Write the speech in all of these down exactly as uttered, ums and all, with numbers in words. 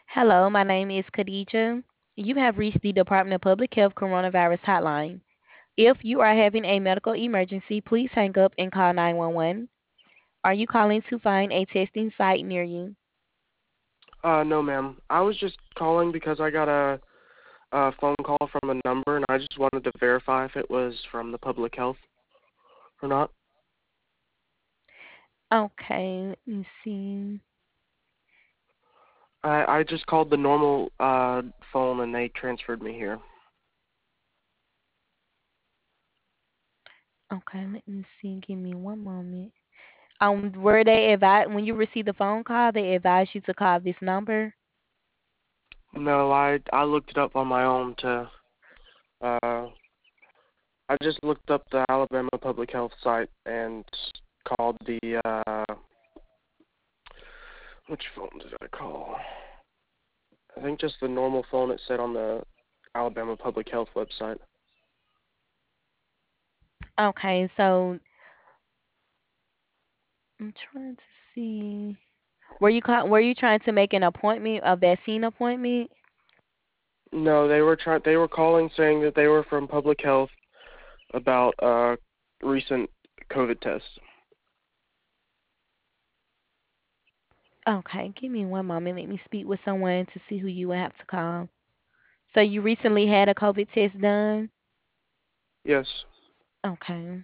Hello, my name is Khadija. You have reached the Department of Public Health Coronavirus Hotline. If you are having a medical emergency, please hang up and call nine one one. Are you calling to find a testing site near you? Uh, no, ma'am. I was just calling because I got a, a phone call from a number, and I just wanted to verify if it was from the public health or not. Okay, let me see. I I just called the normal uh phone, and they transferred me here. Okay, let me see. Give me one moment. Um, were they advised when you received the phone call? They advised you to call this number. No, I I looked it up on my own to uh I just looked up the Alabama Public Health site and called the uh which phone did I call? I think just the normal phone it said on the Alabama Public Health website. Okay, so I'm trying to see. Were you call, were you trying to make an appointment, a vaccine appointment? No, they were trying. They were calling saying that they were from public health about uh recent COVID tests. Okay, give me one moment. Let me speak with someone to see who you would have to call. So you recently had a COVID test done? Yes. Okay.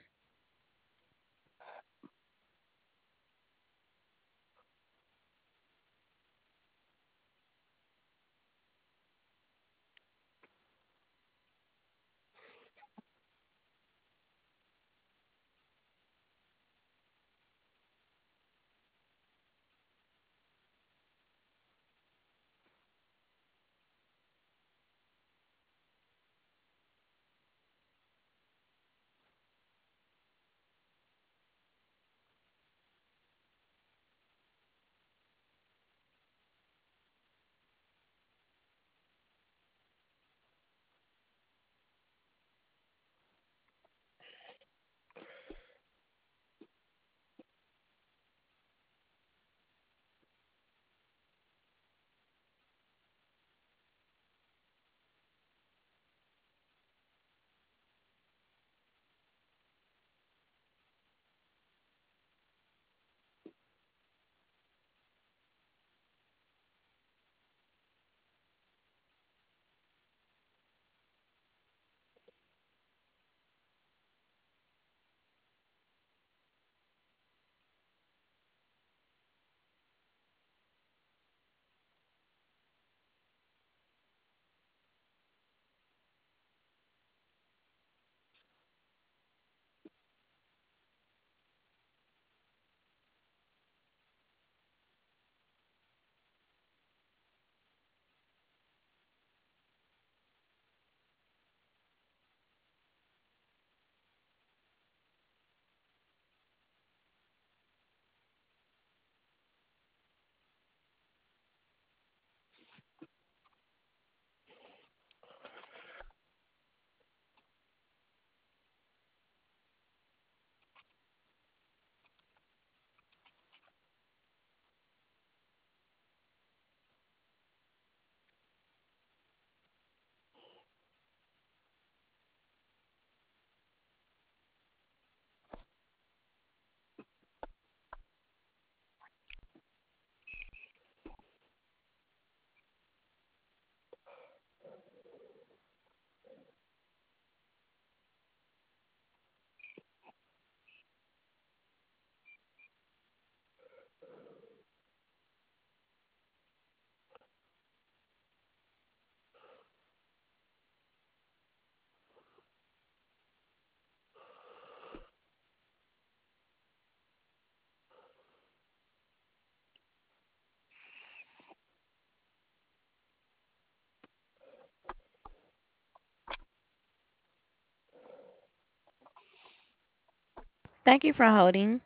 Thank you for holding.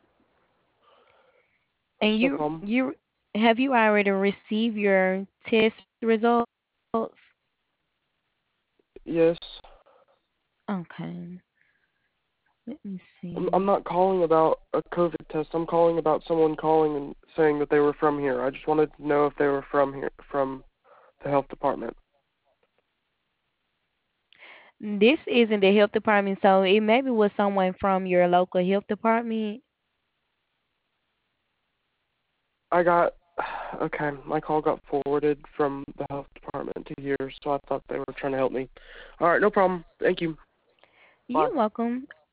And No you problem. you have you already received your test results? Yes. Okay. Let me I'm, I'm see. not calling about a COVID test. I'm calling about someone calling and saying that they were from here. I just wanted to know if they were from here, from the health department. This isn't the health department, so it maybe was someone from your local health department. I got, okay, my call got forwarded from the health department to here, so I thought they were trying to help me. All right, no problem. Thank you. Bye. You're welcome.